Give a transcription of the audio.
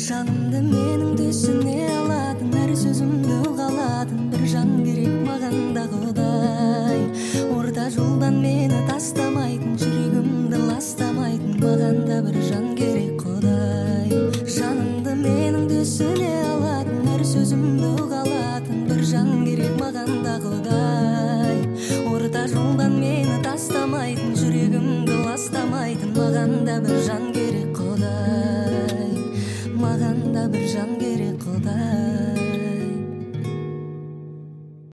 Жанымды менің төсіне алатын, әр сөзімді ұғалатын бір жан керек маған да Құдай. Орта жолдан мені тастамайтын, жүрегімді ластамайтын маған да бір жан керек Құдай. Жанымды менің төсіне алатын, әр сөзімді ұғалатын бір жан керек маған да Құдай. Орта жолдан мені тастамайтын, жүрегімді ластамайтын маған да бір жан керек